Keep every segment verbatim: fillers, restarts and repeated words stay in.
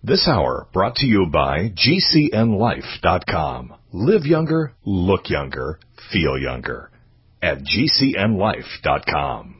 This hour brought to you by G C N life dot com. Live younger, look younger, feel younger at G C N life dot com.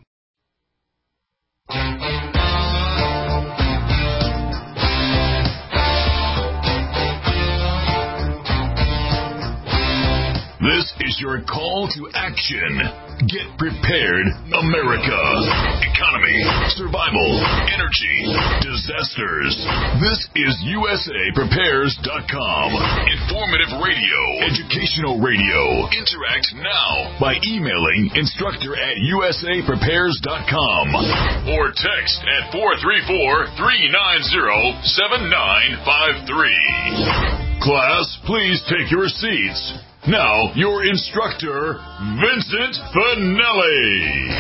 This is your call to action. Get prepared, America. Economy, survival, energy, disasters. This is U S A Prepares dot com. Informative radio, educational radio. Interact now by emailing instructor at U S A Prepares dot com or text at four three four, three nine zero, seven nine five three. Class, please take your seats. Now, your instructor, Vincent Finelli.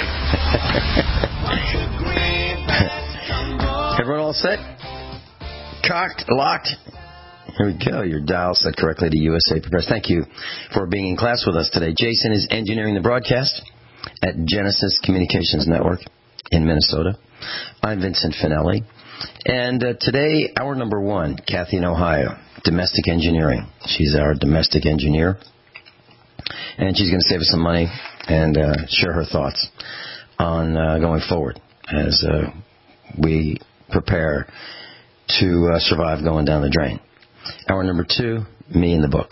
Everyone all set? Cocked? Locked? Here we go. Your dial set correctly to U S A Prepares. Thank you for being in class with us today. Jason is engineering the broadcast at Genesis Communications Network in Minnesota. I'm Vincent Finelli. And uh, today, hour number one, Kathy in Ohio, domestic engineering. She's our domestic engineer. And she's going to save us some money and uh, share her thoughts on uh, going forward as uh, we prepare to uh, survive going down the drain. Hour number two, me in the book.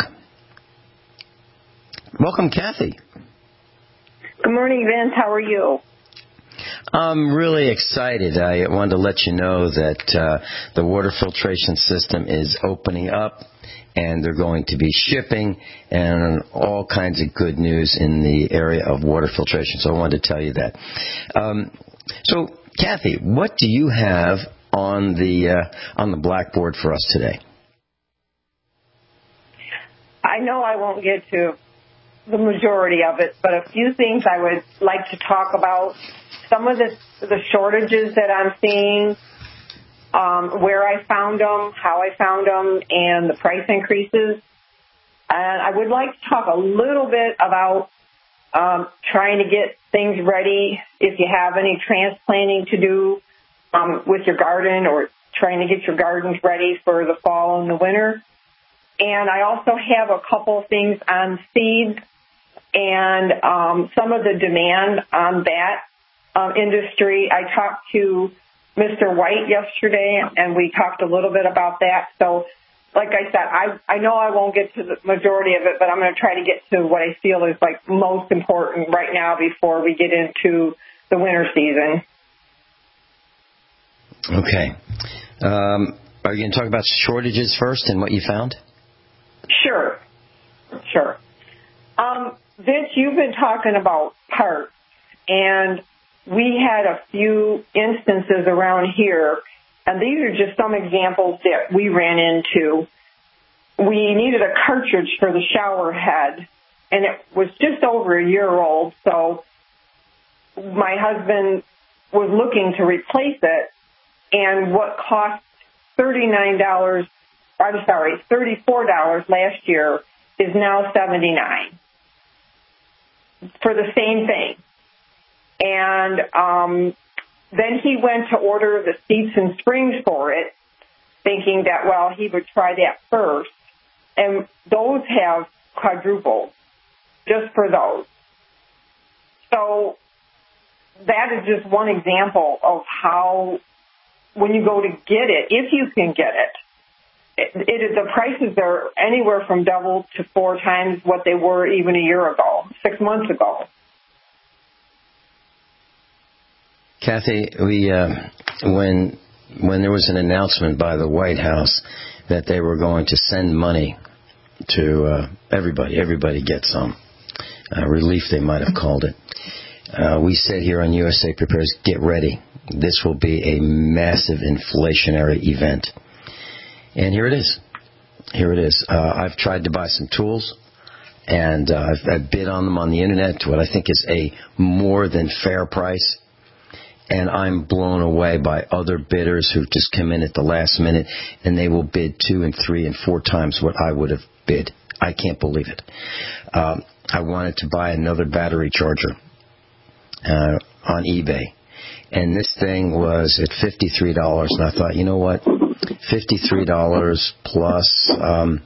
Welcome, Kathy. Good morning, Vince. How are you? I'm really excited. I wanted to let you know that uh, the water filtration system is opening up, and they're going to be shipping, and all kinds of good news in the area of water filtration. So I wanted to tell you that. Um, so, Kathy, what do you have on the uh, on the blackboard for us today? I know I won't get to the majority of it, but a few things I would like to talk about. Some of the, the shortages that I'm seeing, um, where I found them, how I found them, and the price increases. And I would like to talk a little bit about um, trying to get things ready if you have any transplanting to do um, with your garden, or trying to get your gardens ready for the fall and the winter. And I also have a couple things on seeds and um, some of the demand on that um, industry. I talked to Mister White yesterday, and we talked a little bit about that. So, like I said, I I know I won't get to the majority of it, but I'm going to try to get to what I feel is like most important right now before we get into the winter season. Okay. Um, are you going to talk about shortages first and what you found? Sure. Sure. Um, Vince, you've been talking about parts, and we had a few instances around here, and these are just some examples that we ran into. We needed a cartridge for the shower head, and it was just over a year old, so my husband was looking to replace it, and what cost thirty-nine dollars, I'm sorry, thirty-four dollars last year is now seventy-nine dollars for the same thing. And um, then he went to order the seats and springs for it, thinking that, well, he would try that first. And those have quadrupled just for those. So that is just one example of how, when you go to get it, if you can get it, It, it, the prices are anywhere from double to four times what they were even a year ago, six months ago. Kathy, we uh, when when there was an announcement by the White House that they were going to send money to uh, everybody, everybody gets some uh, relief, they might have called it. Uh, we said here on U S A Prepares, get ready. This will be a massive inflationary event. And here it is. Here it is. Uh, I've tried to buy some tools, and uh, I've, I've bid on them on the Internet to what I think is a more than fair price. And I'm blown away by other bidders who just come in at the last minute, and they will bid two and three and four times what I would have bid. I can't believe it. Um, I wanted to buy another battery charger uh, on eBay, and this thing was at fifty-three dollars, and I thought, you know what? fifty-three dollars plus, um,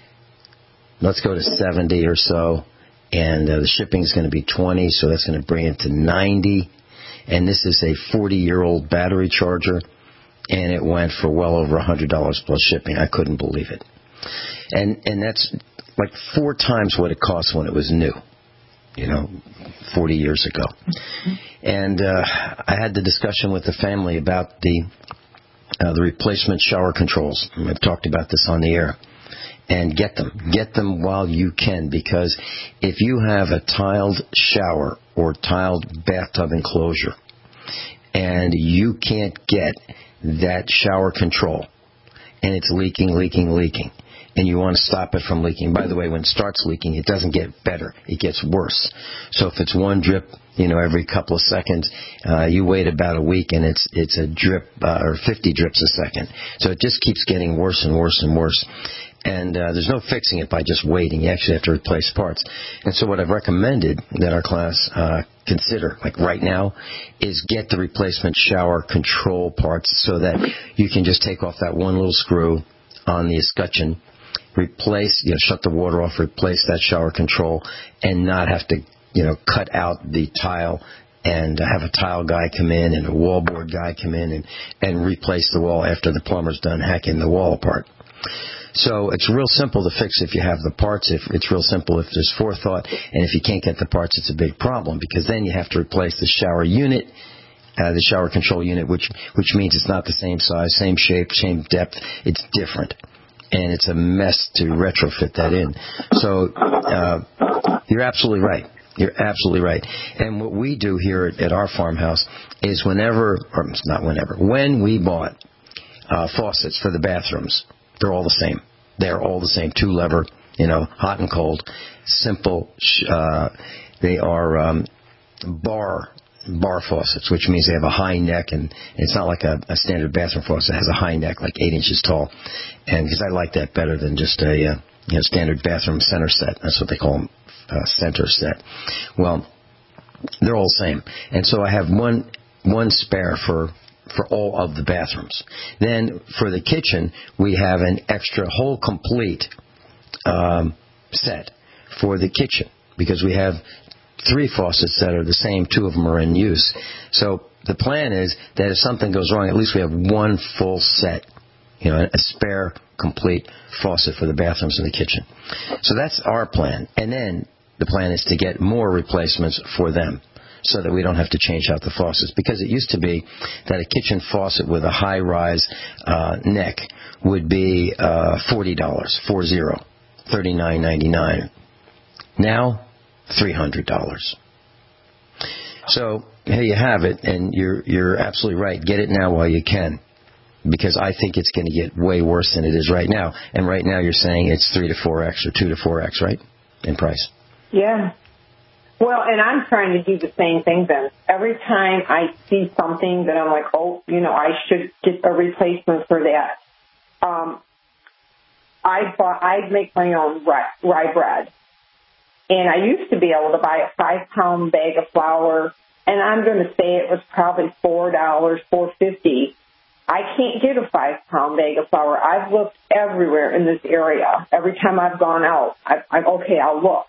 let's go to seventy or so. And uh, the shipping is going to be twenty dollars, so that's going to bring it to ninety dollars. And this is a forty-year-old battery charger, and it went for well over one hundred dollars plus shipping. I couldn't believe it. And and that's like four times what it cost when it was new, you know, forty years ago. Mm-hmm. And uh, I had the discussion with the family about the uh, the replacement shower controls. I've talked about this on the air. And get them. Get them while you can, because if you have a tiled shower or tiled bathtub enclosure and you can't get that shower control and it's leaking, leaking, leaking, and you want to stop it from leaking. By the way, when it starts leaking, it doesn't get better. It gets worse. So if it's one drip, you know, every couple of seconds, uh, you wait about a week and it's it's a drip uh, or fifty drips a second. So it just keeps getting worse and worse and worse. And uh, there's no fixing it by just waiting. You actually have to replace parts. And so what I've recommended that our class uh, consider, like right now, is get the replacement shower control parts so that you can just take off that one little screw on the escutcheon, replace, you know, shut the water off, replace that shower control, and not have to, you know, cut out the tile and have a tile guy come in and a wallboard guy come in and, and replace the wall after the plumber's done hacking the wall apart. So it's real simple to fix if you have the parts. If it's real simple if there's forethought. And if you can't get the parts, it's a big problem, because then you have to replace the shower unit, uh, the shower control unit, which which means it's not the same size, same shape, same depth. It's different. And it's a mess to retrofit that in. So uh, you're absolutely right. You're absolutely right. And what we do here at, at our farmhouse is whenever, or not whenever, when we bought uh, faucets for the bathrooms, they're all the same. They're all the same. Two lever, you know, hot and cold, simple. Uh, they are um, bar bar faucets, which means they have a high neck, and it's not like a, a standard bathroom faucet. It has a high neck, like eight inches tall. And because I like that better than just a uh, you know standard bathroom center set. That's what they call them, uh, center set. Well, they're all the same. And so I have one one spare for. for all of the bathrooms. Then for the kitchen, we have an extra whole complete um, set for the kitchen, because we have three faucets that are the same. Two of them are in use. So the plan is that if something goes wrong, at least we have one full set, you know, a spare complete faucet for the bathrooms and the kitchen. So that's our plan. And then the plan is to get more replacements for them, so that we don't have to change out the faucets. Because it used to be that a kitchen faucet with a high-rise uh, neck would be uh, forty dollars, four zero, thirty-nine ninety-nine. Now, three hundred dollars. So here you have it, and you're you're absolutely right. Get it now while you can, because I think it's going to get way worse than it is right now. And right now you're saying it's three to four x or two to four x, right, in price? Yeah. Well, and I'm trying to do the same thing then. Every time I see something that I'm like, oh, you know, I should get a replacement for that. Um, I bought, I make my own rye, rye bread. And I used to be able to buy a five-pound bag of flour, and I'm going to say it was probably four dollars, four fifty. I can't get a five-pound bag of flour. I've looked everywhere in this area. Every time I've gone out, I, I'm okay, I'll look.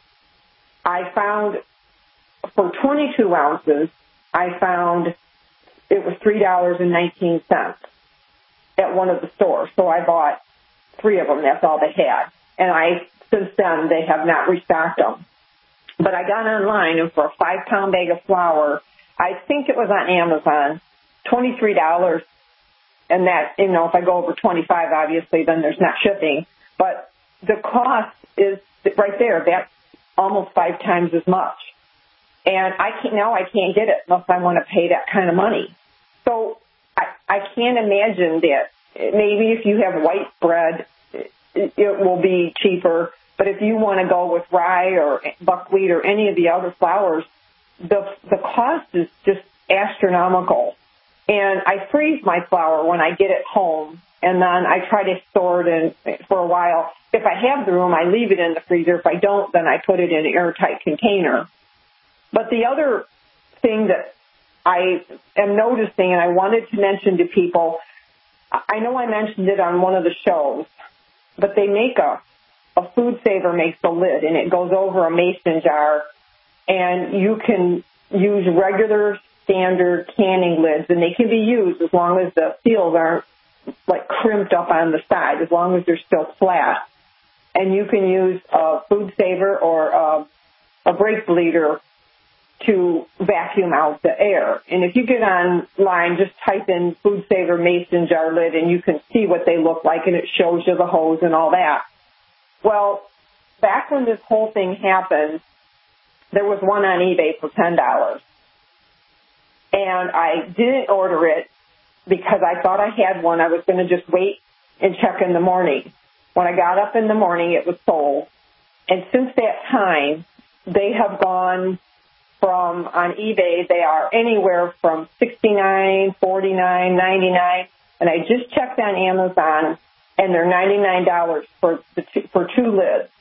I found for twenty-two ounces, I found it was three dollars and nineteen cents at one of the stores. So I bought three of them. That's all they had. And I, since then, they have not restocked them. But I got online, and for a five-pound bag of flour, I think it was on Amazon, twenty-three dollars. And that, you know, if I go over twenty-five, obviously, then there's not shipping. But the cost is right there. That's almost five times as much. And I can't, now I can't get it unless I want to pay that kind of money. So I, I can't imagine that maybe if you have white bread, it, it will be cheaper. But if you want to go with rye or buckwheat or any of the other flours, the the cost is just astronomical. And I freeze my flour when I get it home, and then I try to store it in for a while. If I have the room, I leave it in the freezer. If I don't, then I put it in an airtight container. But the other thing that I am noticing, and I wanted to mention to people, I know I mentioned it on one of the shows, but they make a, a Food Saver makes a lid, and it goes over a mason jar, and you can use regular standard canning lids, and they can be used as long as the seals aren't like crimped up on the side, as long as they're still flat. And you can use a Food Saver or a, a brake bleeder to vacuum out the air. And if you get online, just type in Food Saver mason jar lid, and you can see what they look like, and it shows you the hose and all that. Well, back when this whole thing happened, there was one on eBay for ten dollars. And I didn't order it because I thought I had one. I was going to just wait and check in the morning. When I got up in the morning, it was sold. And since that time, they have gone from, on eBay, they are anywhere from sixty-nine dollars, forty-nine dollars, ninety-nine dollars. And I just checked on Amazon, and they're ninety-nine dollars for the two, for two lids.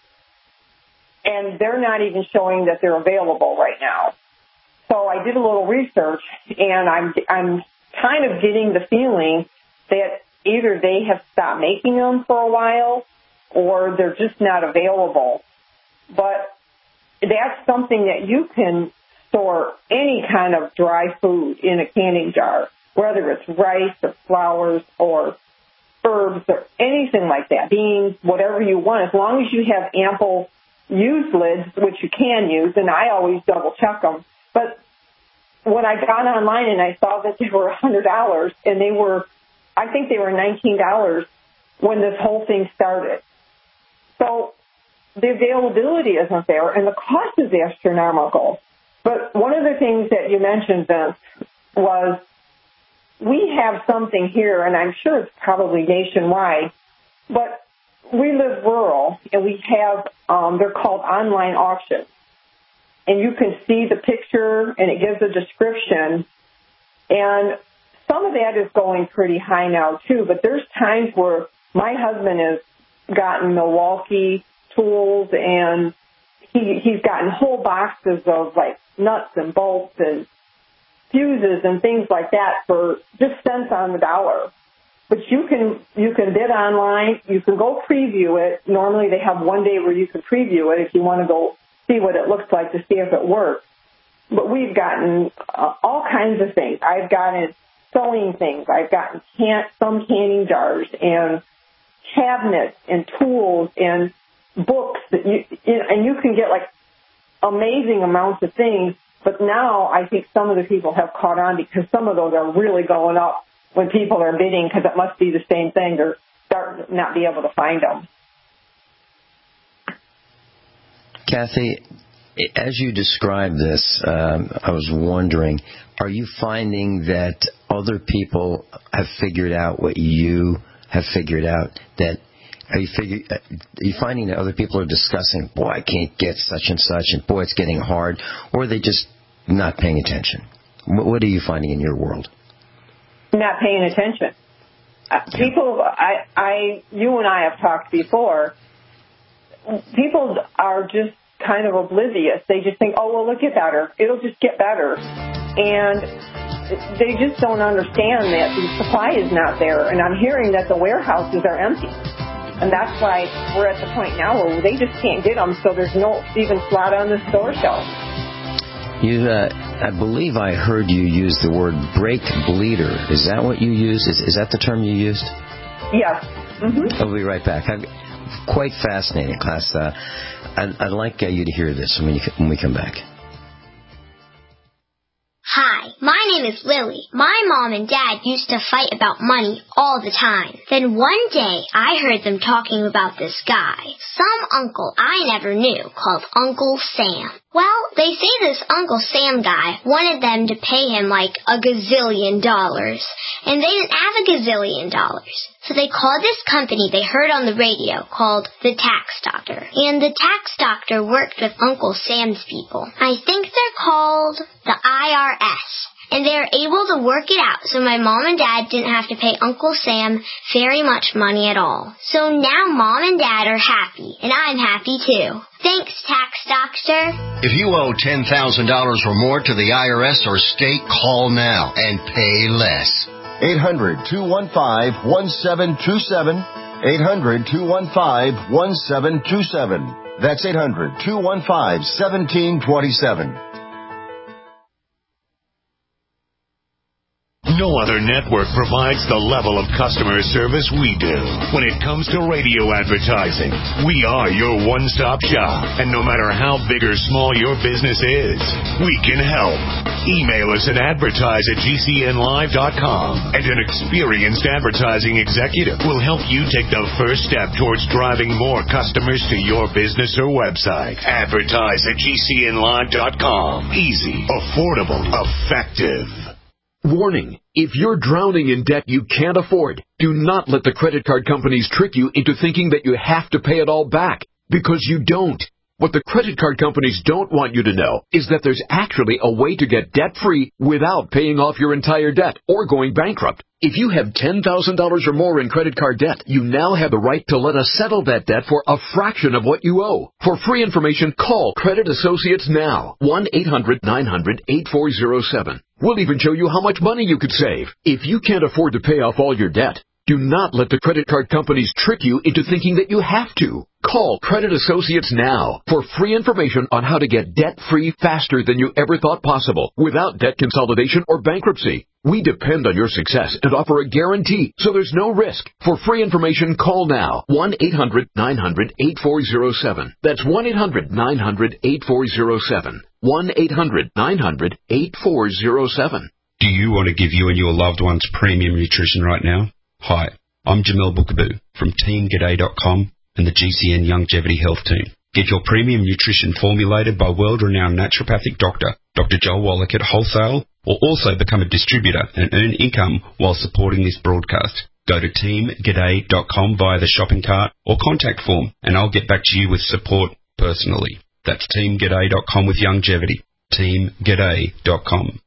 And they're not even showing that they're available right now. So I did a little research, and I'm I'm kind of getting the feeling that either they have stopped making them for a while, or they're just not available. But that's something that you can store any kind of dry food in a canning jar, whether it's rice or flours or herbs or anything like that, beans, whatever you want, as long as you have ample used lids, which you can use, and I always double check them. But when I got online and I saw that they were one hundred dollars, and they were, I think they were nineteen dollars when this whole thing started. So the availability isn't there, and the cost is astronomical. But one of the things that you mentioned, Vince, was we have something here, and I'm sure it's probably nationwide, but we live rural, and we have, um, they're called online auctions. And you can see the picture, and it gives a description. And some of that is going pretty high now, too. But there's times where my husband has gotten Milwaukee tools, and he, he's gotten whole boxes of, like, nuts and bolts and fuses and things like that for just cents on the dollar. But you can you can bid online. You can go preview it. Normally they have one day where you can preview it if you want to go see what it looks like to see if it works. But we've gotten uh, all kinds of things. I've gotten sewing things. I've gotten can- some canning jars and cabinets and tools and books. That you, and you can get, like, amazing amounts of things. But now I think some of the people have caught on because some of those are really going up when people are bidding, because it must be the same thing. They're starting to not be able to find them. Kathy, as you describe this, um, I was wondering, are you finding that other people have figured out what you have figured out? That are you figure, are you finding that other people are discussing, boy, I can't get such and such, and boy, it's getting hard, or are they just not paying attention? What are you finding in your world? Not paying attention. Uh, people, I, I, you and I have talked before. People are just kind of oblivious. They just think, oh, well, it'll get better. It'll just get better. And they just don't understand that the supply is not there. And I'm hearing that the warehouses are empty. And that's why we're at the point now where they just can't get them, so there's no even slot on the store shelf. You, uh, I believe I heard you use the word brake bleeder. Is that what you used? Is, is that the term you used? Yes. Mm-hmm. I'll be right back. I'm quite fascinating, class. Uh, I'd, I'd like uh, you to hear this when, you, when we come back. Hi, my name is Lily. My mom and dad used to fight about money all the time. Then one day, I heard them talking about this guy, some uncle I never knew, called Uncle Sam. Well, they say this Uncle Sam guy wanted them to pay him like a gazillion dollars, and they didn't have a gazillion dollars. So they called this company they heard on the radio called the Tax Doctor. And the Tax Doctor worked with Uncle Sam's people. I think they're called the I R S. And they were able to work it out so my mom and dad didn't have to pay Uncle Sam very much money at all. So now mom and dad are happy, and I'm happy too. Thanks, Tax Doctor. If you owe ten thousand dollars or more to the I R S or state, call now and pay less. eight hundred, two one five, one seven two seven. eight hundred, two one five, one seven two seven. That's eight hundred, two one five, one seven two seven. No other network provides the level of customer service we do. When it comes to radio advertising, we are your one-stop shop. And no matter how big or small your business is, we can help. Email us at advertise at g c n live dot com, and an experienced advertising executive will help you take the first step towards driving more customers to your business or website. Advertise at g c n live dot com. Easy, affordable, effective. Warning, if you're drowning in debt you can't afford, do not let the credit card companies trick you into thinking that you have to pay it all back, because you don't. What the credit card companies don't want you to know is that there's actually a way to get debt-free without paying off your entire debt or going bankrupt. If you have ten thousand dollars or more in credit card debt, you now have the right to let us settle that debt for a fraction of what you owe. For free information, call Credit Associates now. one eight hundred, nine hundred, eight four zero seven. We'll even show you how much money you could save. If you can't afford to pay off all your debt, do not let the credit card companies trick you into thinking that you have to. Call Credit Associates now for free information on how to get debt-free faster than you ever thought possible without debt consolidation or bankruptcy. We depend on your success and offer a guarantee, so there's no risk. For free information, call now. one eight hundred, nine hundred, eight four zero seven. That's one eight hundred, nine hundred, eight four zero seven. one eight hundred, nine hundred, eight four zero seven. Do you want to give you and your loved ones premium nutrition right now? Hi, I'm Jamel Bookaboo from team g'day dot com and the G C N Longevity Health Team. Get your premium nutrition formulated by world-renowned naturopathic doctor, Doctor Joel Wallach at wholesale, or also become a distributor and earn income while supporting this broadcast. Go to team g'day dot com via the shopping cart or contact form, and I'll get back to you with support personally. That's team g'day dot com with longevity. team g'day dot com.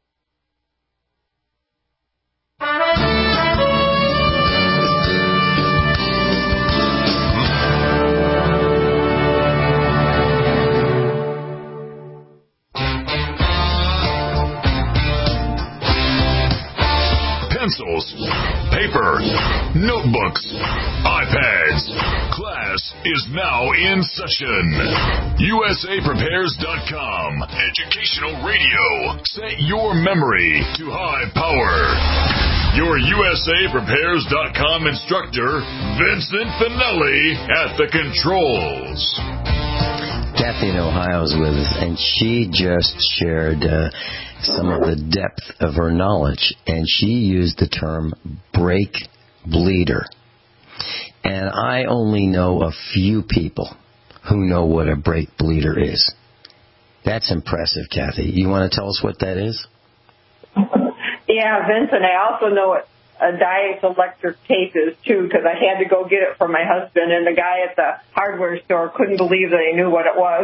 Pencils, paper, notebooks, iPads. Class is now in session. U S A Prepares dot com. Educational radio. Set your memory to high power. Your U S A Prepares dot com instructor, Vincent Finelli, at the controls. Kathy in Ohio is with us, and she just shared uh, some of the depth of her knowledge, and she used the term brake bleeder. And I only know a few people who know what a brake bleeder is. That's impressive, Kathy. You want to tell us what that is? Yeah, Vincent, I also know what a dielectric tape is, too, because I had to go get it for my husband, and the guy at the hardware store couldn't believe that I knew what it was.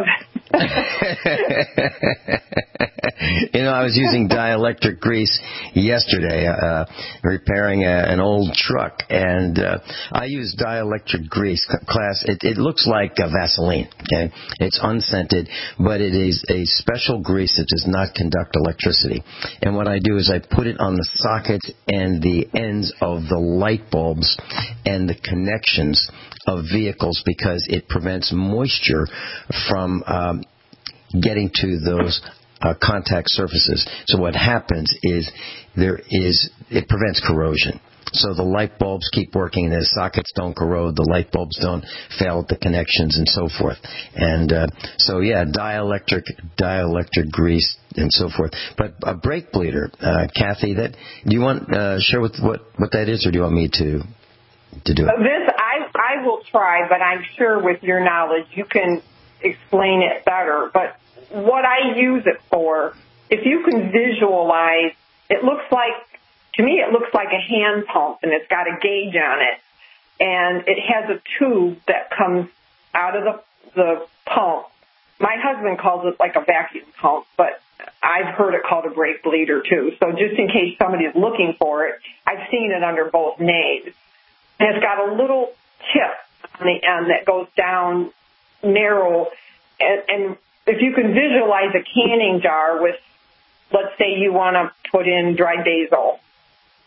You know, I was using dielectric grease yesterday, uh, repairing a, an old truck, and uh, I use dielectric grease. Class, it, it looks like uh, Vaseline, okay? It's unscented, but it is a special grease that does not conduct electricity. And what I do is I put it on the sockets and the ends of the light bulbs and the connections of vehicles, because it prevents moisture from um, getting to those uh, contact surfaces. So what happens is there is it prevents corrosion. So the light bulbs keep working, the sockets don't corrode, the light bulbs don't fail at the connections, and so forth. And uh, so, yeah, dielectric, dielectric grease, and so forth. But a brake bleeder, uh, Kathy, that do you want to uh, share with what, what that is, or do you want me to to do it? This I I will try, but I'm sure with your knowledge you can explain it better. But what I use it for, if you can visualize, it looks like, to me it looks like a hand pump, and it's got a gauge on it, and it has a tube that comes out of the the pump. My husband calls it like a vacuum pump, but I've heard it called a brake bleeder too. So just in case somebody's looking for it, I've seen it under both names. And it's got a little tip on the end that goes down narrow. And, and if you can visualize a canning jar with, let's say you want to put in dry basil,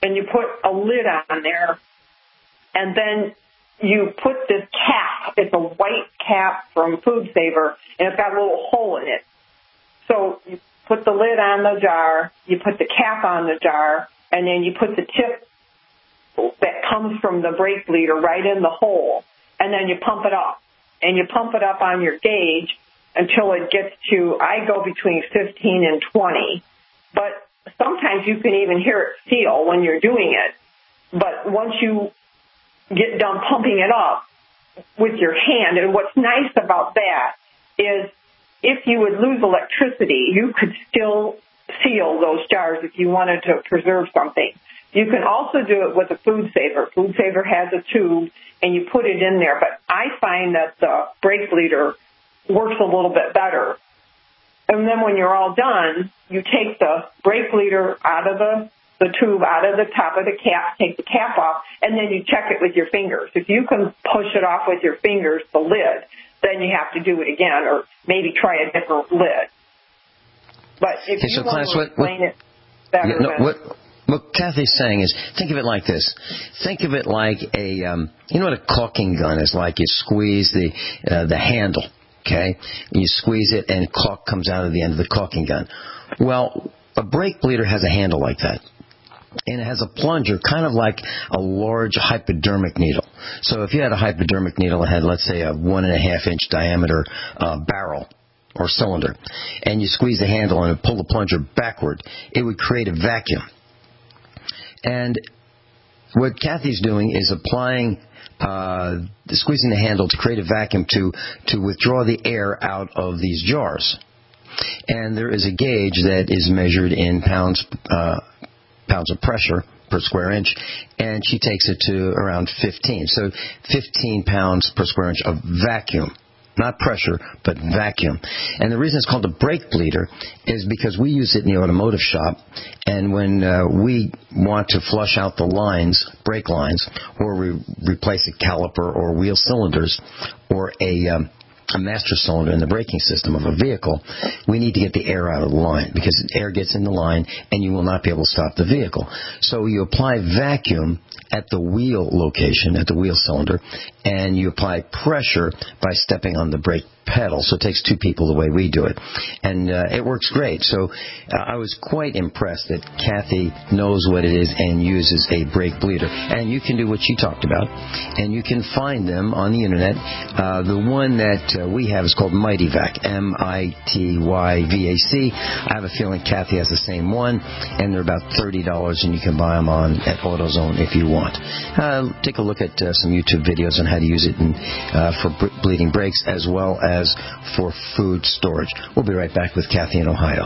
and you put a lid on there, and then you put this cap. It's a white cap from Food Saver, and it's got a little hole in it. So you put the lid on the jar, you put the cap on the jar, and then you put the tip that comes from the brake bleeder right in the hole, and then you pump it up. And you pump it up on your gauge until it gets to, I go between fifteen and twenty. But sometimes you can even hear it feel when you're doing it. But once you get done pumping it up with your hand, and what's nice about that is if you would lose electricity, you could still seal those jars if you wanted to preserve something. You can also do it with a Food Saver. Food Saver has a tube, and you put it in there. But I find that the brake bleeder works a little bit better. And then when you're all done, you take the brake bleeder out of the, the tube, out of the top of the cap, take the cap off, and then you check it with your fingers. If you can push it off with your fingers, the lid, then you have to do it again, or maybe try a different lid. But if okay, you so want class, to what, explain what, it better, yeah, no, then... what, What Kathy's saying is, think of it like this. Think of it like a, um, you know what a caulking gun is like? You squeeze the uh, the handle, okay? You squeeze it, and caulk comes out of the end of the caulking gun. Well, a brake bleeder has a handle like that. And it has a plunger, kind of like a large hypodermic needle. So if you had a hypodermic needle that had, let's say, a one and a half inch diameter uh, barrel or cylinder, and you squeeze the handle and pull the plunger backward, it would create a vacuum. And what Kathy's doing is applying, uh, squeezing the handle to create a vacuum to, to withdraw the air out of these jars. And there is a gauge that is measured in pounds, uh, pounds of pressure per square inch, and she takes it to around fifteen. So fifteen pounds per square inch of vacuum. Not pressure, but vacuum. And the reason it's called a brake bleeder is because we use it in the automotive shop, and when uh, we want to flush out the lines, brake lines, or re- replace a caliper or wheel cylinders, or a, um, a master cylinder in the braking system of a vehicle, we need to get the air out of the line, because air gets in the line and you will not be able to stop the vehicle. So you apply vacuum at the wheel location, at the wheel cylinder, and you apply pressure by stepping on the brake pedal. So it takes two people the way we do it. And uh, it works great. So uh, I was quite impressed that Kathy knows what it is and uses a brake bleeder. And you can do what she talked about, and you can find them on the Internet. Uh, the one that uh, we have is called MightyVac, M I T Y V A C. I have a feeling Kathy has the same one, and they're about thirty dollars, and you can buy them on at AutoZone if you want. Uh, take a look at uh, some YouTube videos on how to use it in, uh, for b- bleeding brakes as well as for food storage. We'll be right back with Kathy in Ohio.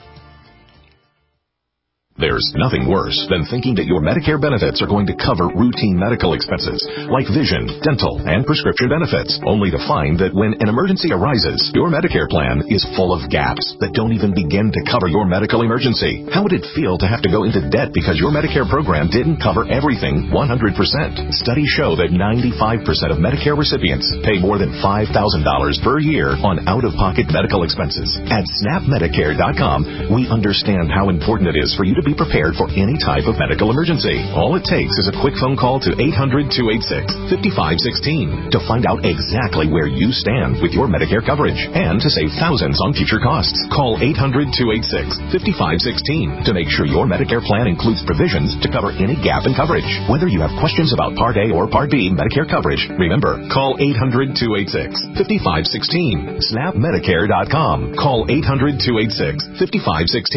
There's nothing worse than thinking that your Medicare benefits are going to cover routine medical expenses like vision, dental, and prescription benefits, only to find that when an emergency arises, your Medicare plan is full of gaps that don't even begin to cover your medical emergency. How would it feel to have to go into debt because your Medicare program didn't cover everything one hundred percent? Studies show that ninety-five percent of Medicare recipients pay more than five thousand dollars per year on out-of-pocket medical expenses. At snap medicare dot com, we understand how important it is for you to be prepared for any type of medical emergency. All it takes is a quick phone call to eight hundred, two eight six, five five one six to find out exactly where you stand with your Medicare coverage and to save thousands on future costs. Call eight hundred, two eight six, five five one six to make sure your Medicare plan includes provisions to cover any gap in coverage. Whether you have questions about Part A or Part B Medicare coverage, remember, call eight hundred, two eight six, five five one six. snap medicare dot com. Call eight hundred, two eight six, five five one six.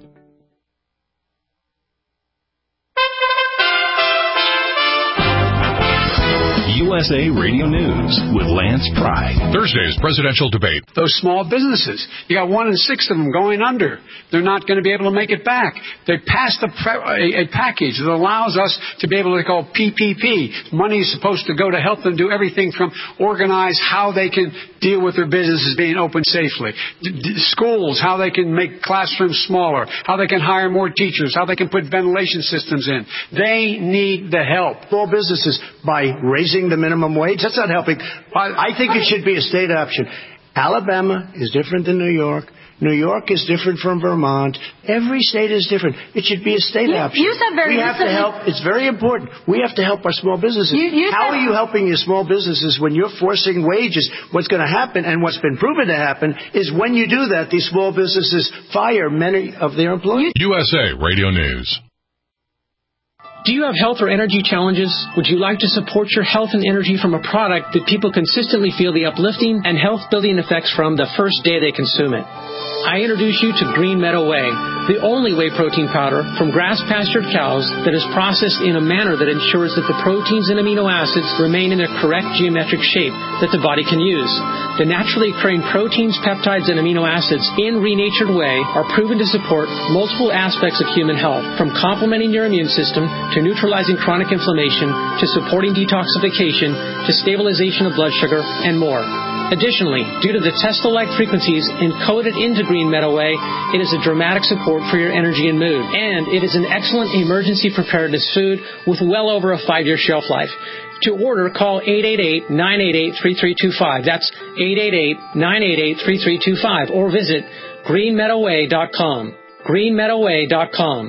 U S A Radio News with Lance Pride. Thursday's presidential debate. Those small businesses, you got one in six of them going under. They're not going to be able to make it back. They passed a, pre- a, a package that allows us to be able to call P P P. Money is supposed to go to help them do everything from organize how they can deal with their businesses being open safely. D- d- schools, how they can make classrooms smaller, how they can hire more teachers, how they can put ventilation systems in. They need the help. Small businesses by raising the minimum wage. That's not helping. I think it should be a state option. Alabama is different than New York. New York is different from Vermont. Every state is different. It should be a state you, option. You said very we have to help. It's very important. We have to help our small businesses. You, you How said, are you helping your small businesses when you're forcing wages? What's going to happen, and what's been proven to happen, is when you do that, these small businesses fire many of their employees. U S A Radio News. Do you have health or energy challenges? Would you like to support your health and energy from a product that people consistently feel the uplifting and health-building effects from the first day they consume it? I introduce you to Green Meadow Whey, the only whey protein powder from grass-pastured cows that is processed in a manner that ensures that the proteins and amino acids remain in their correct geometric shape that the body can use. The naturally occurring proteins, peptides, and amino acids in renatured whey are proven to support multiple aspects of human health, from complementing your immune system to neutralizing chronic inflammation to supporting detoxification to stabilization of blood sugar and more. Additionally, due to the Tesla-like frequencies encoded into Green Meadow Whey, it is a dramatic support for your energy and mood. And it is an excellent emergency preparedness food with well over a five-year shelf life. To order, call eight eight eight, nine eight eight, three three two five. That's eight eight eight, nine eight eight, three three two five. Or visit green meadow way dot com. green meadow way dot com.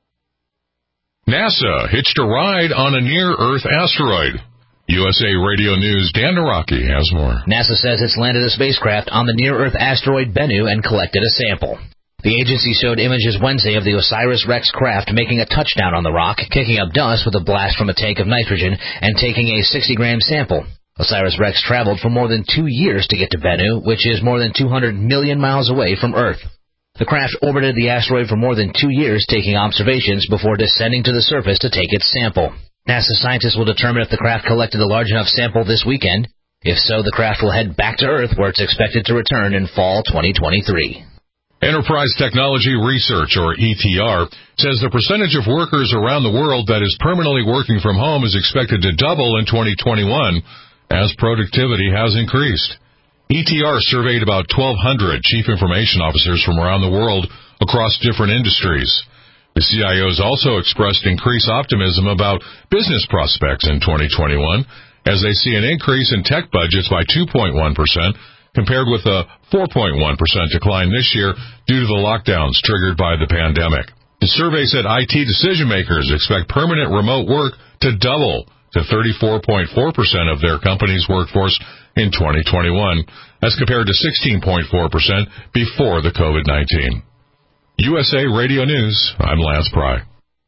NASA hitched a ride on a near-Earth asteroid. U S A Radio News' Dan Naraki has more. NASA says it's landed a spacecraft on the near-Earth asteroid Bennu and collected a sample. The agency showed images Wednesday of the OSIRIS-REx craft making a touchdown on the rock, kicking up dust with a blast from a tank of nitrogen, and taking a sixty gram sample. OSIRIS-REx traveled for more than two years to get to Bennu, which is more than two hundred million miles away from Earth. The craft orbited the asteroid for more than two years, taking observations before descending to the surface to take its sample. NASA scientists will determine if the craft collected a large enough sample this weekend. If so, the craft will head back to Earth, where it's expected to return in fall twenty twenty-three. Enterprise Technology Research, or E T R, says the percentage of workers around the world that is permanently working from home is expected to double in twenty twenty-one as productivity has increased. E T R surveyed about twelve hundred chief information officers from around the world across different industries. The C I Os also expressed increased optimism about business prospects in twenty twenty-one as they see an increase in tech budgets by two point one percent compared with a four point one percent decline this year due to the lockdowns triggered by the pandemic. The survey said I T decision-makers expect permanent remote work to double to thirty-four point four percent of their company's workforce in twenty twenty-one as compared to sixteen point four percent before the COVID nineteen. U S A Radio News, I'm Lance Pry.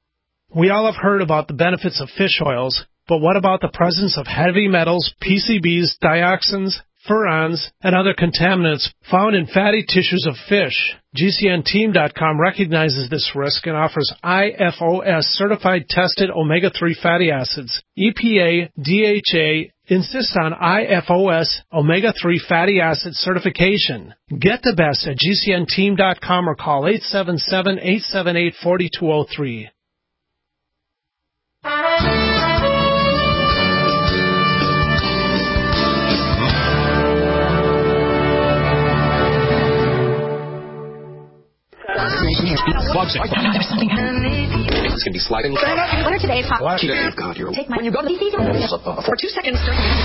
We all have heard about the benefits of fish oils, but what about the presence of heavy metals, P C Bs, dioxins, furans, and other contaminants found in fatty tissues of fish? G C N team dot com recognizes this risk and offers I F O S-certified tested omega three fatty acids. E P A, D H A, insists on I F O S omega three fatty acid certification. Get the best at G C N team dot com or call eight seven seven, eight seven eight, four two zero three. There's something happening. It's going to be sliding. What are today's hot? Watch it. Oh, God, you're... Take my... When you go to the... For two seconds...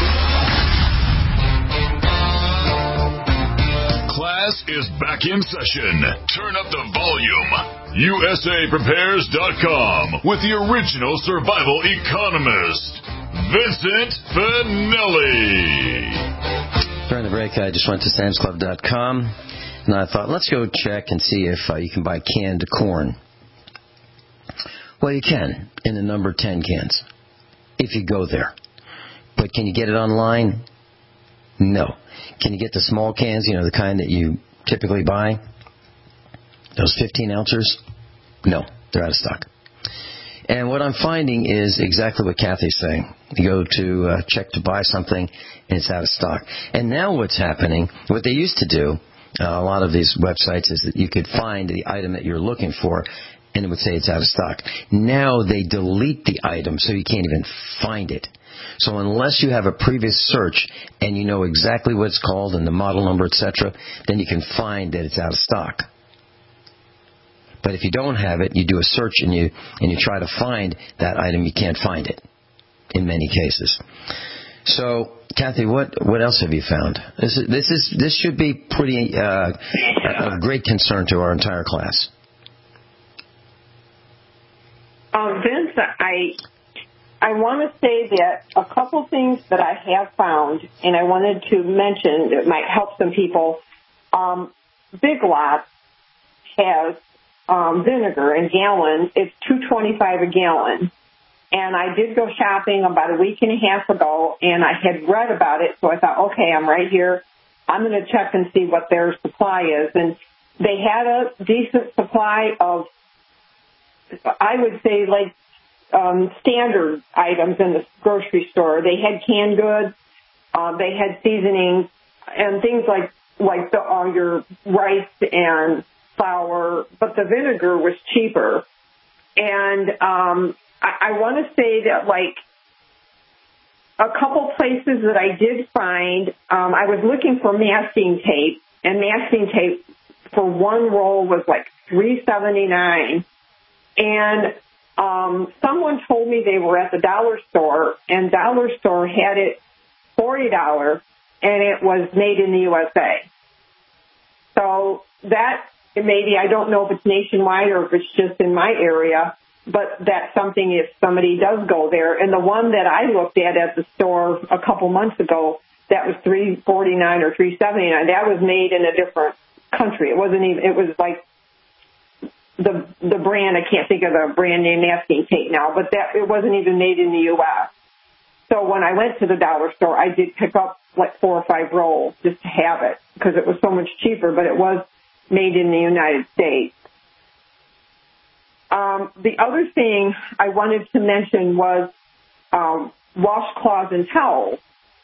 Class is back in session. Turn up the volume. U S A Prepares dot com with the original survival economist, Vincent Finelli. During the break, I just went to Sam's Club dot com. And I thought, let's go check and see if uh, you can buy canned corn. Well, you can, in the number ten cans, if you go there. But can you get it online? No. Can you get the small cans, you know, the kind that you typically buy? Those fifteen ounces? No, they're out of stock. And what I'm finding is exactly what Kathy's saying. You go to uh, check to buy something, and it's out of stock. And now what's happening, what they used to do, Uh, a lot of these websites is that you could find the item that you're looking for, and it would say it's out of stock. Now they delete the item so you can't even find it. So unless you have a previous search and you know exactly what it's called and the model number, et cetera, then you can find that it's out of stock. But if you don't have it, you do a search and you and you try to find that item, you can't find it in many cases. So, Kathy, what, what else have you found? This is, this is this should be pretty uh, of great concern to our entire class. Um, Vince, I I want to say that a couple things that I have found, and I wanted to mention that might help some people. Um, Big Lots has um, vinegar in gallons. It's two twenty-five a gallon. And I did go shopping about a week and a half ago, and I had read about it, so I thought, okay, I'm right here. I'm going to check and see what their supply is. And they had a decent supply of, I would say, like um, standard items in the grocery store. They had canned goods, uh, they had seasonings, and things like like the, uh, your rice and flour, but the vinegar was cheaper. And um I want to say that, like, a couple places that I did find, um, I was looking for masking tape, and masking tape for one roll was like three seventy-nine. And um, someone told me they were at the dollar store, and dollar store had it forty dollars, and it was made in the U S A. So that maybe, I don't know if it's nationwide or if it's just in my area, but that's something if somebody does go there. And the one that I looked at at the store a couple months ago, that was three forty-nine or three seventy-nine. That was made in a different country. It wasn't even, it was like the the brand, I can't think of the brand name masking tape now, but that it wasn't even made in the U S. So when I went to the dollar store, I did pick up like four or five rolls just to have it because it was so much cheaper, but it was made in the United States. Um, the other thing I wanted to mention was um, washcloths and towels.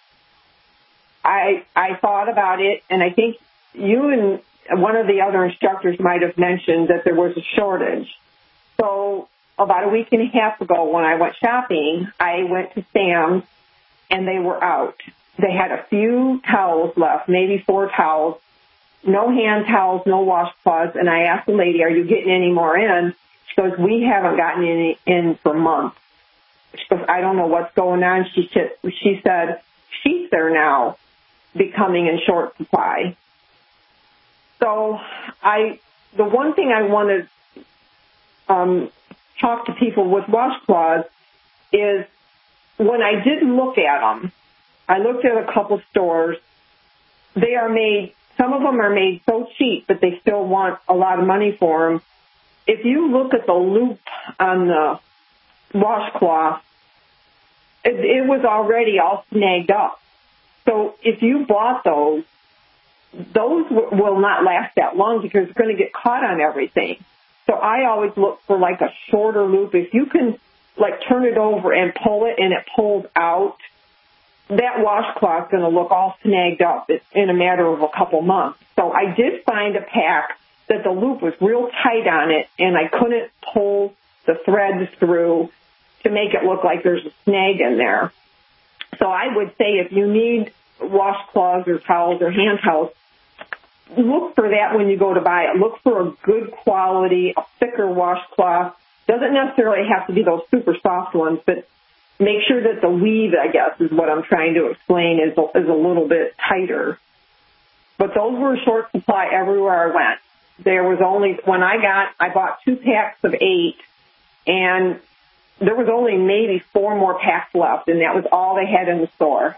I I thought about it, and I think you and one of the other instructors might have mentioned that there was a shortage. So about a week and a half ago when I went shopping, I went to Sam's, and they were out. They had a few towels left, maybe four towels, no hand towels, no washcloths, and I asked the lady, are you getting any more in? She goes, we haven't gotten any in for months. She goes, I don't know what's going on. She said, she said, sheets are now becoming in short supply. So I, the one thing I want to um, talk to people with washcloths is when I did look at them, I looked at a couple stores. They are made, some of them are made so cheap, but they still want a lot of money for them. If you look at the loop on the washcloth, it, it was already all snagged up. So if you bought those, those w- will not last that long because it's going to get caught on everything. So I always look for like a shorter loop. If you can like turn it over and pull it and it pulls out, that washcloth is going to look all snagged up in a matter of a couple months. So I did find a pack that the loop was real tight on it, and I couldn't pull the threads through to make it look like there's a snag in there. So I would say if you need washcloths or towels or hand towels, look for that when you go to buy it. Look for a good quality, a thicker washcloth. Doesn't necessarily have to be those super soft ones, but make sure that the weave, I guess, is what I'm trying to explain, is a, is a little bit tighter. But those were short supply everywhere I went. There was only, when I got, I bought two packs of eight, and there was only maybe four more packs left, and that was all they had in the store.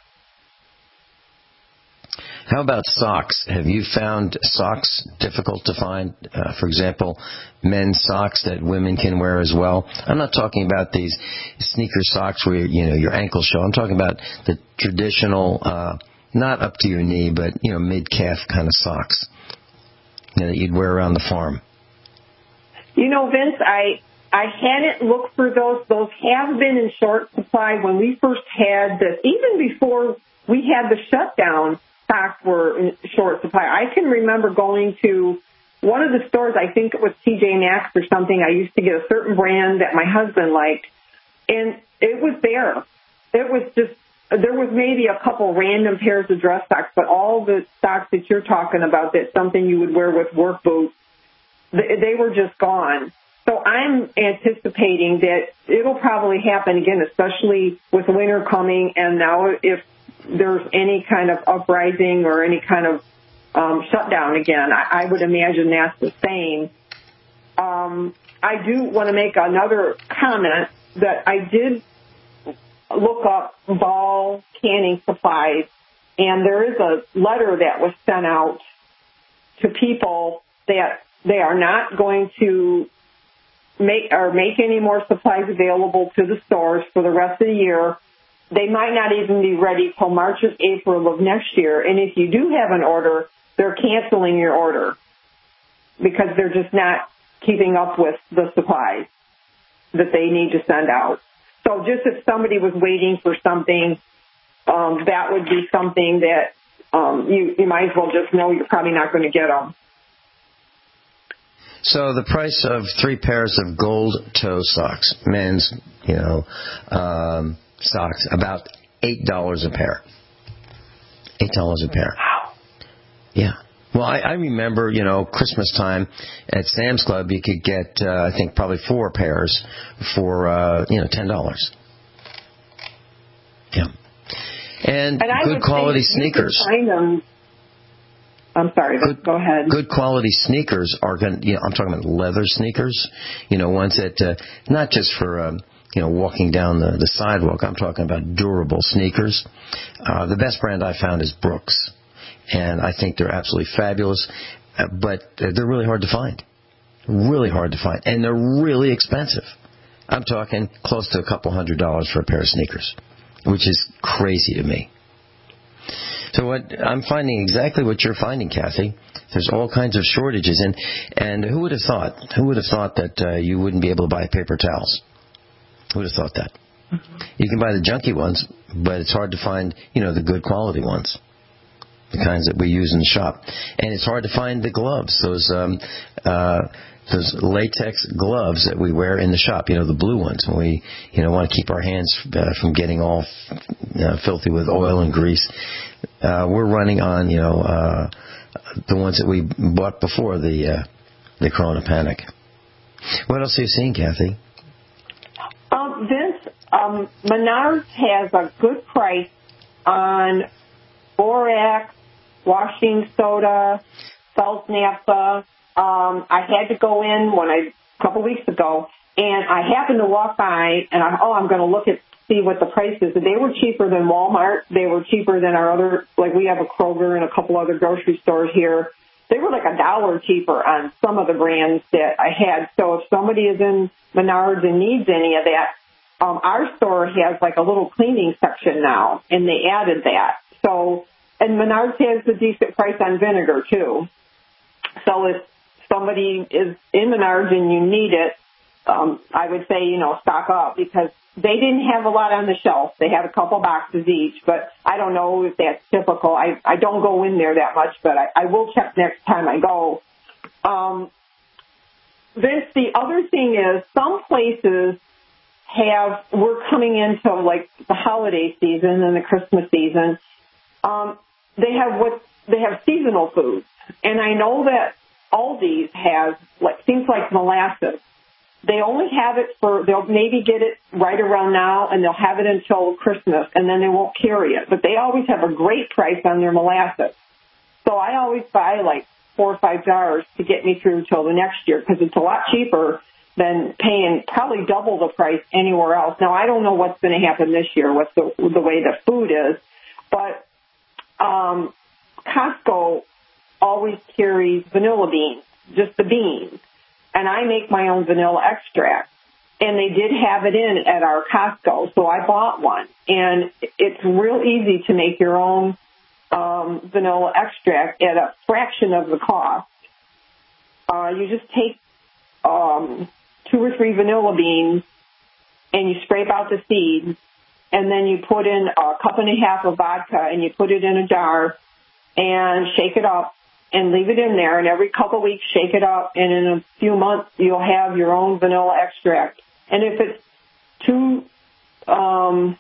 How about socks? Have you found socks difficult to find? Uh, for example, men's socks that women can wear as well. I'm not talking about these sneaker socks where, you know, your ankles show. I'm talking about the traditional, uh, not up to your knee, but, you know, mid-calf kind of socks, you know, that you'd wear around the farm. You know, Vince, I I hadn't looked for those. Those have been in short supply when we first had this. Even before we had the shutdown, socks were in short supply. I can remember going to one of the stores, I think it was T J Maxx or something. I used to get a certain brand that my husband liked, and it was there. It was just, there was maybe a couple random pairs of dress socks, but all the socks that you're talking about, that's something you would wear with work boots, they were just gone. So I'm anticipating that it'll probably happen again, especially with winter coming. And now if there's any kind of uprising or any kind of um, shutdown again, I, I would imagine that's the same. Um, I do want to make another comment that I did look up Ball canning supplies, and there is a letter that was sent out to people that they are not going to make or make any more supplies available to the stores for the rest of the year. They might not even be ready till March or April of next year. And if you do have an order, they're canceling your order because they're just not keeping up with the supplies that they need to send out. So just if somebody was waiting for something, um, that would be something that um, you, you might as well just know you're probably not going to get them. So the price of three pairs of gold toe socks, men's, you know, um, socks, about eight dollars a pair. Eight dollars a pair. Wow. Yeah. Well, I, I remember, you know, Christmas time at Sam's Club, you could get, uh, I think, probably four pairs for, uh, you know, ten dollars. Yeah. And, and good quality sneakers. Find them. I'm sorry, good, go ahead. Good quality sneakers are going to, you know, I'm talking about leather sneakers, you know, ones that, uh, not just for, um, you know, walking down the, the sidewalk, I'm talking about durable sneakers. Uh, the best brand I found is Brooks. And I think they're absolutely fabulous, uh, but they're really hard to find. Really hard to find. And they're really expensive. I'm talking close to a couple hundred dollars for a pair of sneakers, which is crazy to me. So what I'm finding exactly what you're finding, Kathy. There's all kinds of shortages, and and who would have thought? Who would have thought that uh, you wouldn't be able to buy paper towels? Who would have thought that? Mm-hmm. You can buy the junky ones, but it's hard to find, you know, the good quality ones, the kinds that we use in the shop, and it's hard to find the gloves. Those um, uh, those latex gloves that we wear in the shop, you know, the blue ones, when we, you know, want to keep our hands uh, from getting all uh, filthy with oil and grease. Uh, we're running on, you know, uh, the ones that we bought before the uh, the Corona panic. What else are you seeing, Kathy? Um, Vince, um, Menards has a good price on borax, washing soda, salt naphtha. Um, I had to go in when I a couple weeks ago, and I happened to walk by, and I oh, I'm going to look at see what the price is. They were cheaper than Walmart. They were cheaper than our other, like we have a Kroger and a couple other grocery stores here. They were like a dollar cheaper on some of the brands that I had. So if somebody is in Menards and needs any of that, um, our store has like a little cleaning section now, and they added that. So, and Menards has a decent price on vinegar too. So if somebody is in Menards and you need it, um, I would say, you know, stock up, because they didn't have a lot on the shelf. They had a couple boxes each, but I don't know if that's typical. I, I don't go in there that much, but I, I will check next time I go. Um, Vince, the other thing is some places have, we're coming into like the holiday season and the Christmas season. Um, they have what they have seasonal foods. And I know that Aldi's has like things like molasses. They only have it for, they'll maybe get it right around now, and they'll have it until Christmas, and then they won't carry it. But they always have a great price on their molasses. So I always buy like four or five jars to get me through till the next year, because it's a lot cheaper than paying probably double the price anywhere else. Now, I don't know what's going to happen this year with the, the way the food is, but um, Costco always carries vanilla beans, just the beans. And I make my own vanilla extract. And they did have it in at our Costco, so I bought one. And it's real easy to make your own um, vanilla extract at a fraction of the cost. Uh, you just take um, two or three vanilla beans, and you scrape out the seeds, and then you put in a cup and a half of vodka, and you put it in a jar and shake it up. And leave it in there, and every couple of weeks shake it up, and in a few months you'll have your own vanilla extract. And if it's too, um,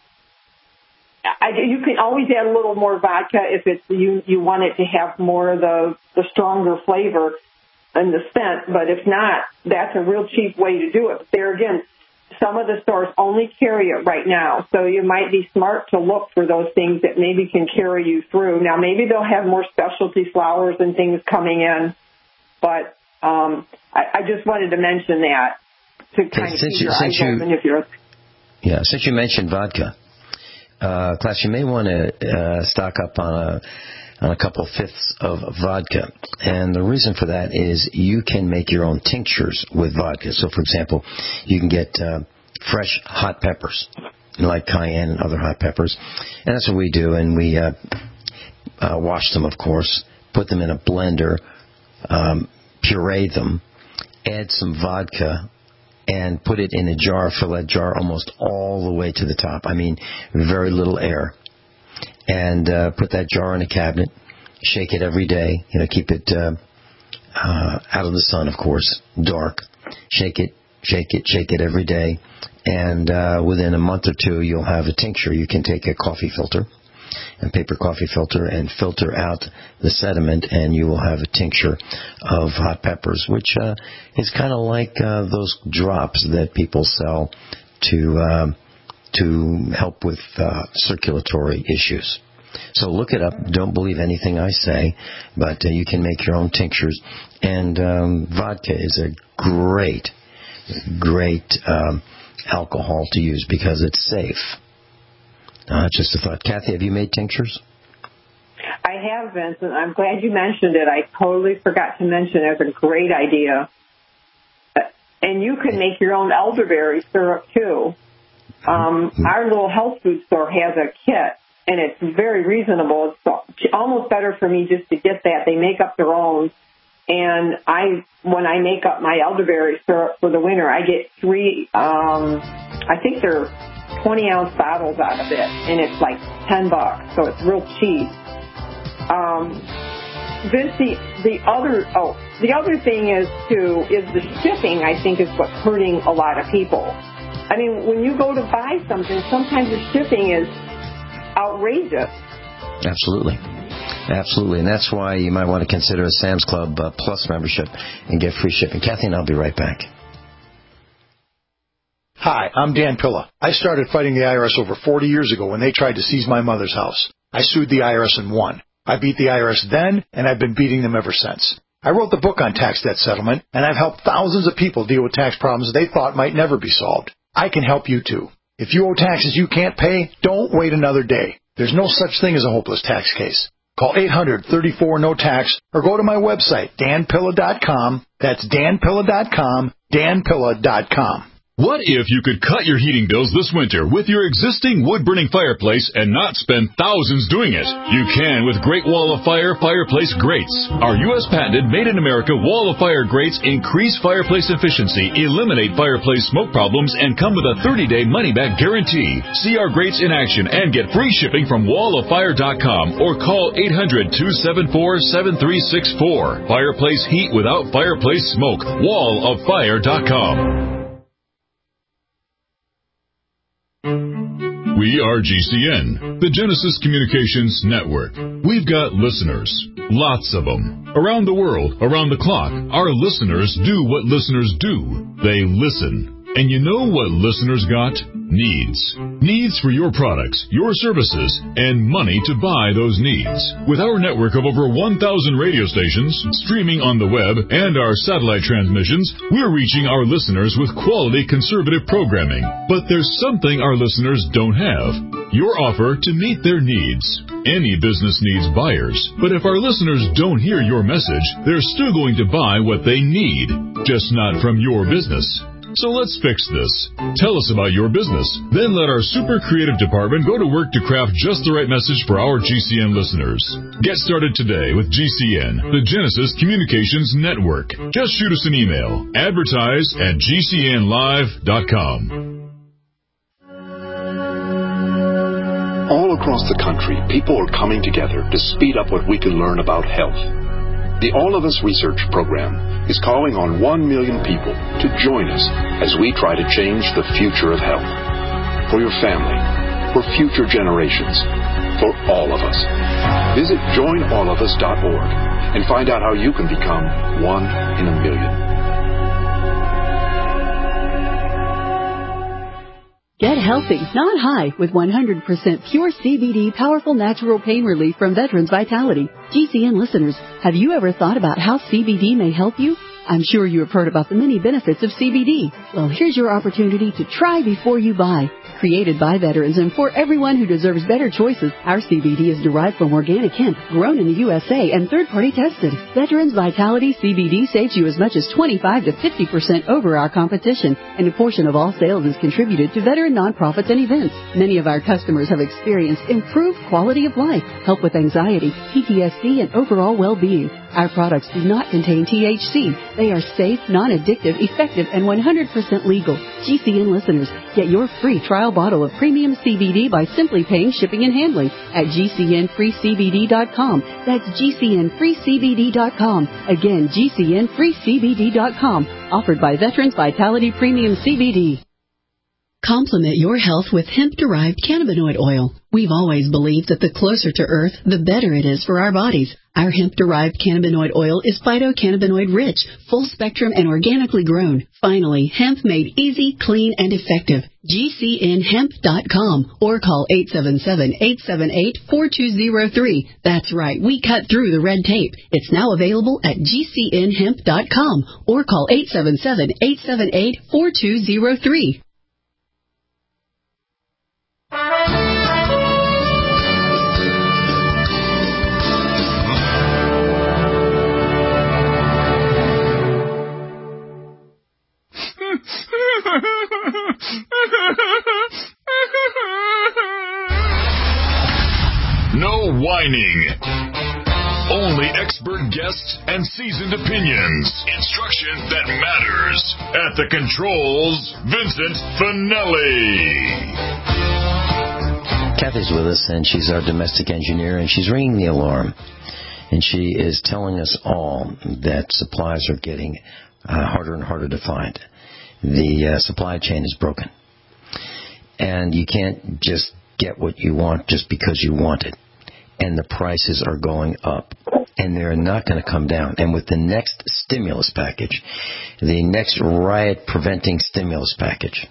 I, you can always add a little more vodka if it's you you want it to have more of the the stronger flavor. in the scent, but if not, that's a real cheap way to do it. There again, some of the stores only carry it right now, so you might be smart to look for those things that maybe can carry you through. Now, maybe they'll have more specialty flowers and things coming in, but um, I, I just wanted to mention that to kind of keep your eyes open if you're... Yeah, since you mentioned vodka, uh, class, you may want to uh, stock up on a on a couple fifths of vodka. And the reason for that is you can make your own tinctures with vodka. So, for example, you can get uh, fresh hot peppers, like cayenne and other hot peppers. And that's what we do. And we uh, uh, wash them, of course, put them in a blender, um, puree them, add some vodka, and put it in a jar, fill that jar almost all the way to the top. I mean, very little air. And uh, put that jar in a cabinet, shake it every day, you know, keep it uh, uh, out of the sun, of course, dark. Shake it, shake it, shake it every day. And uh, within a month or two, you'll have a tincture. You can take a coffee filter, a paper coffee filter, and filter out the sediment, and you will have a tincture of hot peppers, which uh, is kind of like uh, those drops that people sell to... Um, to help with uh, circulatory issues. So look it up. Don't believe anything I say, but uh, you can make your own tinctures. And um, vodka is a great, great um, alcohol to use because it's safe. Uh, just a thought. Kathy, have you made tinctures? I have, Vincent. I'm glad you mentioned it. I totally forgot to mention it. It's a great idea. And you can make your own elderberry syrup, too. Um, our little health food store has a kit, and it's very reasonable. It's almost better for me just to get that. They make up their own, and I, when I make up my elderberry syrup for the winter, I get three, um, I think they're twenty ounce bottles out of it, and it's like ten bucks, so it's real cheap. Um, Vince, the, the other, oh, the other thing is too, is the shipping, I think, is what's hurting a lot of people. I mean, when you go to buy something, sometimes the shipping is outrageous. Absolutely. Absolutely. And that's why you might want to consider a Sam's Club uh, Plus membership and get free shipping. Kathy and I'll be right back. Hi, I'm Dan Pilla. I started fighting the I R S over forty years ago when they tried to seize my mother's house. I sued the I R S and won. I beat the I R S then, and I've been beating them ever since. I wrote the book on tax debt settlement, and I've helped thousands of people deal with tax problems they thought might never be solved. I can help you, too. If you owe taxes you can't pay, don't wait another day. There's no such thing as a hopeless tax case. Call eight hundred, thirty-four, no tax or go to my website, dan pilla dot com. That's dan pilla dot com, dan pilla dot com. What if you could cut your heating bills this winter with your existing wood-burning fireplace and not spend thousands doing it? You can with Great Wall of Fire fireplace grates. Our U S patented made-in-America Wall of Fire grates increase fireplace efficiency, eliminate fireplace smoke problems, and come with a thirty-day money-back guarantee. See our grates in action and get free shipping from wall of fire dot com or call eight hundred, two seven four, seven three six four. Fireplace heat without fireplace smoke. wall of fire dot com. We are G C N, the Genesis Communications Network. We've got listeners, lots of them. Around the world, around the clock, our listeners do what listeners do. They listen. And you know what listeners got? Needs. Needs for your products, your services, and money to buy those needs. With our network of over one thousand radio stations, streaming on the web, and our satellite transmissions, we're reaching our listeners with quality conservative programming. But there's something our listeners don't have. Your offer to meet their needs. Any business needs buyers, but if our listeners don't hear your message, they're still going to buy what they need, just not from your business. So let's fix this. Tell us about your business. Then let our super creative department go to work to craft just the right message for our G C N listeners. Get started today with G C N, the Genesis Communications Network. Just shoot us an email. Advertise at g c n live dot com. All across the country, people are coming together to speed up what we can learn about health. The All of Us Research Program is calling on one million people to join us as we try to change the future of health. For your family, for future generations, for all of us. Visit join all of us dot org and find out how you can become one in a million. Get healthy, not high, with one hundred percent pure C B D powerful natural pain relief from Veterans Vitality. G C N listeners, have you ever thought about how C B D may help you? I'm sure you have heard about the many benefits of C B D. Well, here's your opportunity to try before you buy. Created by veterans and for everyone who deserves better choices, our C B D is derived from organic hemp, grown in the U S A and third-party tested. Veterans Vitality C B D saves you as much as twenty-five to fifty percent over our competition, and a portion of all sales is contributed to veteran nonprofits and events. Many of our customers have experienced improved quality of life, help with anxiety, P T S D, and overall well-being. Our products do not contain T H C. They are safe, non-addictive, effective, and one hundred percent legal. G C N listeners, get your free trial bottle of premium C B D by simply paying shipping and handling at G C N free C B D dot com. That's G C N free C B D dot com. Again, G C N free C B D dot com. Offered by Veterans Vitality Premium C B D. Complement your health with hemp-derived cannabinoid oil. We've always believed that the closer to Earth, the better it is for our bodies. Our hemp-derived cannabinoid oil is phytocannabinoid-rich, full-spectrum, and organically grown. Finally, hemp made easy, clean, and effective. G C N hemp dot com or call eight seven seven, eight seven eight, four two zero three. That's right, we cut through the red tape. It's now available at G C N hemp dot com or call eight seven seven, eight seven eight, four two zero three. No whining. Only expert guests and seasoned opinions. Instruction that matters. At the controls, Vincent Finelli. Kathy's with us, and she's our domestic engineer, and she's ringing the alarm. And she is telling us all that supplies are getting uh, harder and harder to find. The uh, supply chain is broken. And you can't just get what you want just because you want it. And the prices are going up. And they're not going to come down. And with the next stimulus package, the next riot-preventing stimulus package,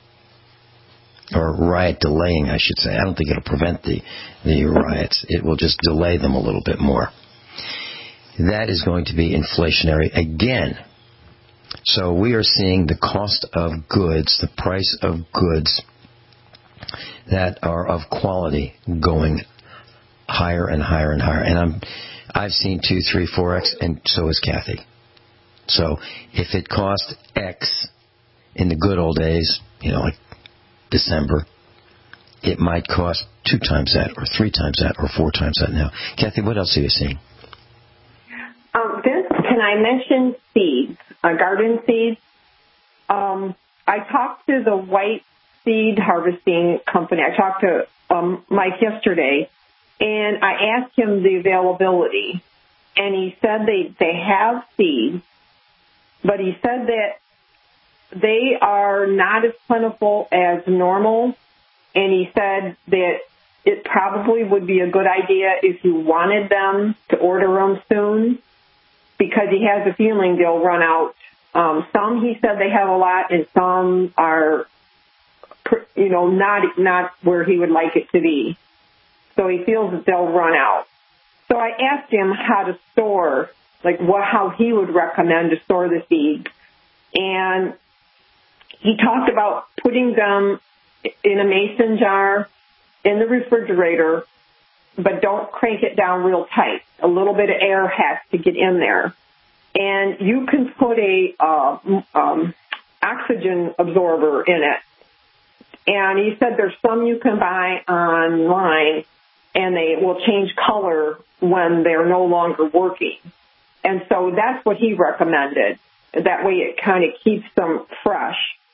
or riot delaying, I should say. I don't think it'll prevent the, the riots. It will just delay them a little bit more. That is going to be inflationary again. So we are seeing the cost of goods, the price of goods that are of quality going higher and higher and higher. And I'm, I've seen two, three, four X, and so has Kathy. So if it cost X in the good old days, you know, like December, it might cost two times that, or three times that, or four times that now. Kathy, what else are you seeing? Um, Vince, can I mention seeds, uh, garden seeds? Um, I talked to the white seed harvesting company. I talked to um, Mike yesterday, and I asked him the availability, and he said they, they have seeds, but he said that they are not as plentiful as normal, and he said that it probably would be a good idea if you wanted them to order them soon, because he has a feeling they'll run out. Um, some, he said, they have a lot, and some are, you know, not not where he would like it to be. So he feels that they'll run out. So I asked him how to store, like what, how he would recommend to store the seeds. And he talked about putting them in a mason jar in the refrigerator, but don't crank it down real tight. A little bit of air has to get in there. And you can put a uh, um, oxygen absorber in it. And he said there's some you can buy online, and they will change color when they're no longer working. And so that's what he recommended. That way it kind of keeps them fresh.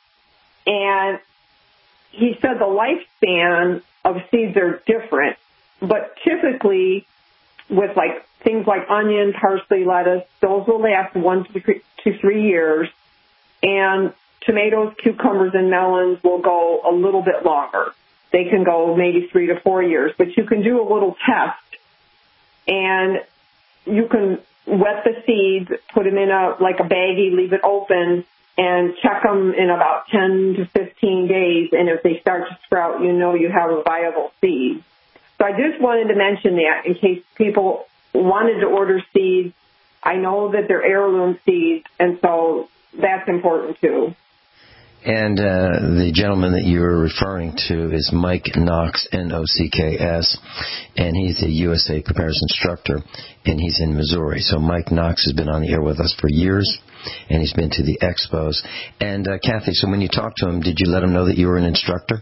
And he said the lifespan of seeds are different, but typically with like things like onion, parsley, lettuce, those will last one to three years. And tomatoes, cucumbers, and melons will go a little bit longer. They can go maybe three to four years, but you can do a little test and you can wet the seeds, put them in a like a baggie, leave it open, and check them in about ten to fifteen days. And if they start to sprout, you know you have a viable seed. So I just wanted to mention that in case people wanted to order seeds. I know that they're heirloom seeds, and so that's important too. And uh, the gentleman that you were referring to is Mike Knox, N O C K S, and he's a U S A Prepares instructor, and he's in Missouri. So Mike Knox has been on the air with us for years, and he's been to the expos. And, uh, Kathy, so when you talked to him, did you let him know that you were an instructor?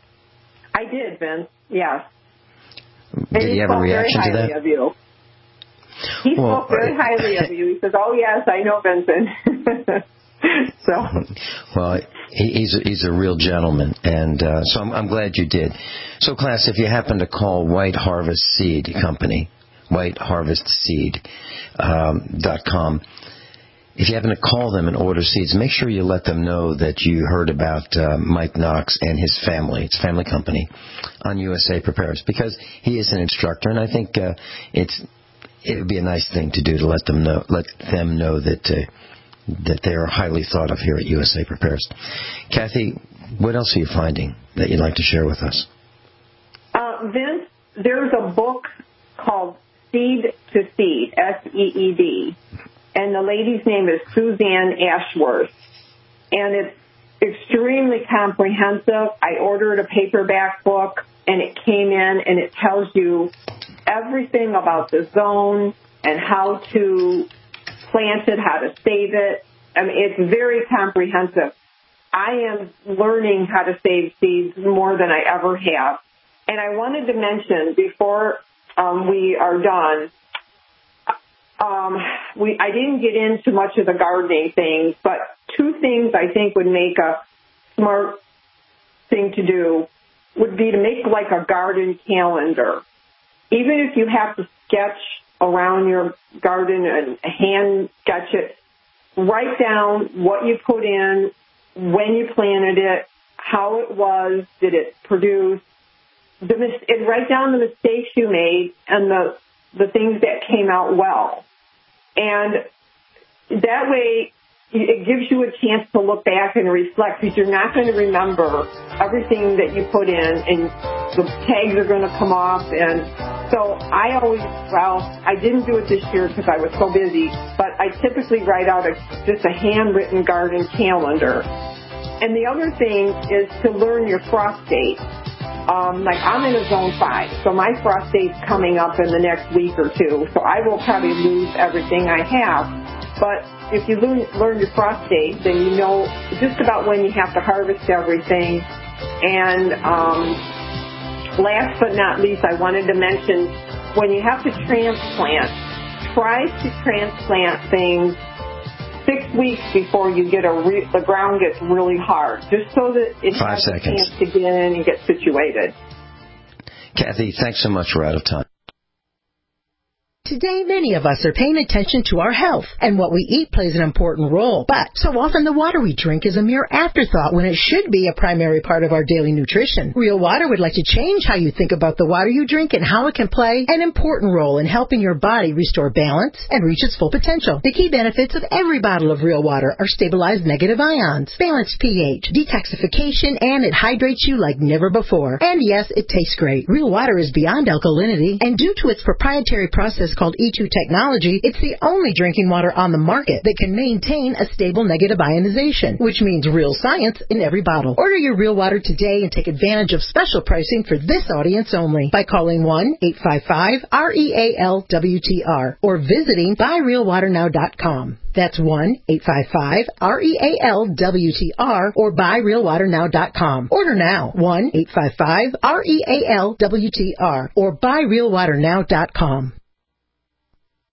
I did, Vince, yes. Did he have a reaction to that? Of you. He well, spoke very highly of you. He says, oh, yes, I know Vincent. So, well, he, he's a, he's a real gentleman, and uh, so I'm, I'm glad you did. So, class, if you happen to call White Harvest Seed Company, white harvest seed dot com, um, if you happen to call them and order seeds, make sure you let them know that you heard about uh, Mike Knox and his family, his family company, on U S A Prepares, because he is an instructor, and I think uh, it's it would be a nice thing to do to let them know let them know that. Uh, that they are highly thought of here at U S A Prepares. Kathy, what else are you finding that you'd like to share with us? Uh, Vince, there's a book called Seed to Seed, S E E D, and the lady's name is Suzanne Ashworth, and it's extremely comprehensive. I ordered a paperback book, and it came in, and it tells you everything about the zone and how to plant it, how to save it. I mean, it's very comprehensive. I am learning how to save seeds more than I ever have. And I wanted to mention before um, we are done, um, we I didn't get into much of the gardening things, but two things I think would make a smart thing to do would be to make like a garden calendar. Even if you have to sketch around your garden and hand sketch it, write down what you put in, when you planted it, how it was, did it produce, the mis- and write down the mistakes you made and the the things that came out well. And that way it gives you a chance to look back and reflect, because you're not going to remember everything that you put in, and the tags are going to come off. And so I always, well, I didn't do it this year because I was so busy, but I typically write out a, just a handwritten garden calendar. And the other thing is to learn your frost date. Um, like I'm in a zone five, so my frost date's coming up in the next week or two, so I will probably lose everything I have. But if you learn, learn your frost date, then you know just about when you have to harvest everything. And um, last but not least, I wanted to mention, when you have to transplant, try to transplant things six weeks before you get a re- the ground gets really hard, just so that it Five has seconds. a chance to get in and get situated. Kathy, thanks so much. We're out of time. Today, many of us are paying attention to our health, and what we eat plays an important role. But so often the water we drink is a mere afterthought when it should be a primary part of our daily nutrition. Real Water would like to change how you think about the water you drink and how it can play an important role in helping your body restore balance and reach its full potential. The key benefits of every bottle of Real Water are stabilized negative ions, balanced pH, detoxification, and it hydrates you like never before. And yes, it tastes great. Real Water is beyond alkalinity, and due to its proprietary process called E two technology, it's the only drinking water on the market that can maintain a stable negative ionization, which means real science in every bottle. Order your Real Water today and take advantage of special pricing for this audience only by calling one eight five five R E A L W T R or visiting buy real water now dot com. That's one eight five five R E A L W T R or buy real water now dot com. Order now, one eight five five R E A L W T R or buy real water now dot com.